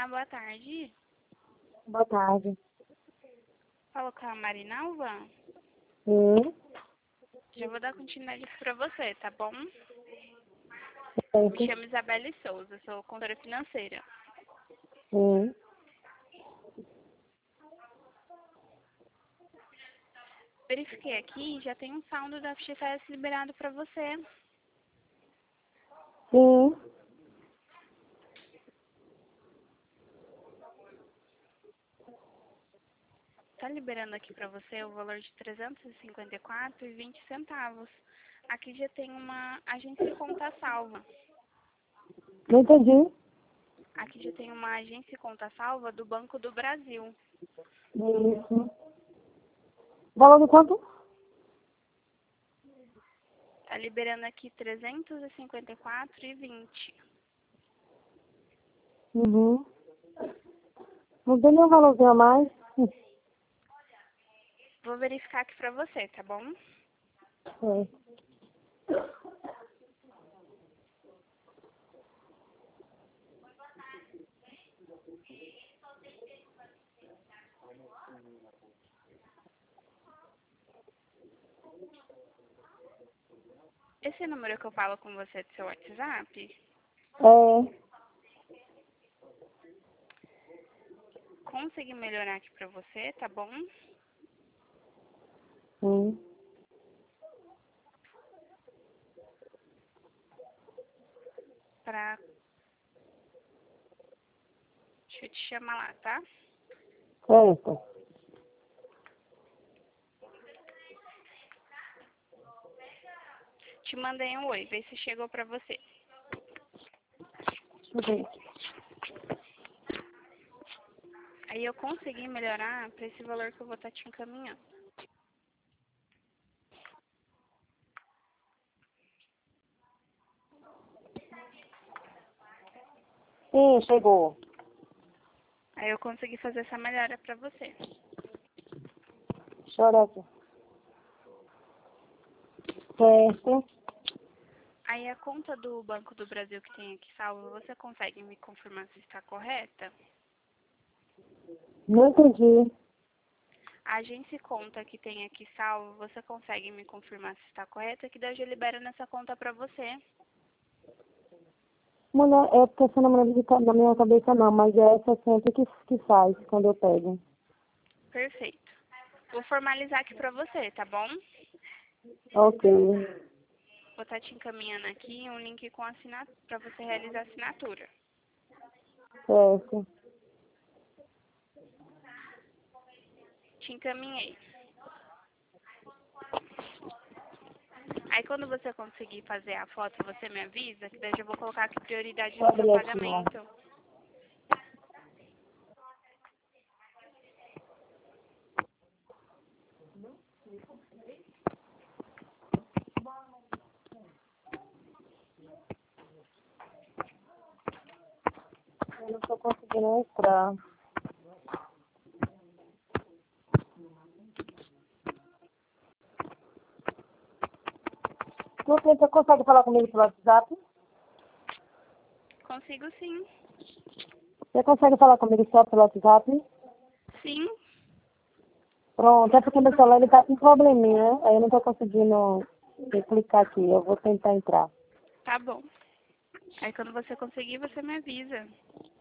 Olá, boa tarde. Boa tarde. Falo com a Marinalva. Sim. Já vou dar continuidade para você, tá bom? Certo. Me chamo Isabelle Souza, sou consultora financeira. Sim. Verifiquei aqui, já tem um saldo da FGTS liberado para você. Sim. Tá liberando aqui para você o valor de R$ 354,20. Aqui já tem uma agência de conta salva. Não entendi. Aqui já tem uma agência de conta salva do Banco do Brasil. Isso. Valor de quanto? Tá liberando aqui R$ 354,20. Uhum. Não tem nenhum valorzinho a mais? Vou verificar aqui para você, tá bom? É. Esse número que eu falo com você do seu WhatsApp, É. consegui melhorar aqui pra você, tá bom? Sim. Pra... Deixa eu te chamar lá, tá? Certo. Te mandei um oi, vê se chegou pra você. Deixa eu ver. Aí eu consegui melhorar pra esse valor que eu vou estar te encaminhando. Sim, chegou. Aí eu consegui fazer essa melhora pra você. Deixa eu olhar aqui. Certo. Aí a conta do Banco do Brasil que tem aqui salvo, você consegue me confirmar se está correta? Não entendi. A agência conta que tem aqui salvo, você consegue me confirmar se está correta? Que daí eu já libero nessa conta pra você. Mulher, é porque essa não me lembra na minha cabeça não, mas é essa sempre que faz quando eu pego. Perfeito. Vou formalizar aqui pra você, tá bom? Ok. Vou estar te encaminhando aqui um link com assinatura para você realizar a assinatura. Certo. Te encaminhei. Aí quando você conseguir fazer a foto, você me avisa, que daí eu já vou colocar aqui prioridade Deixa eu no seu abrir aqui, ó. pagamento. Eu não estou conseguindo entrar. Você consegue falar comigo pelo WhatsApp? Consigo sim. Você consegue falar comigo só pelo WhatsApp? Sim, Pronto, é porque meu celular ele tá com probleminha, aí eu não tô conseguindo clicar aqui. Eu vou tentar entrar. tá bom. Aí quando você conseguir, você me avisa.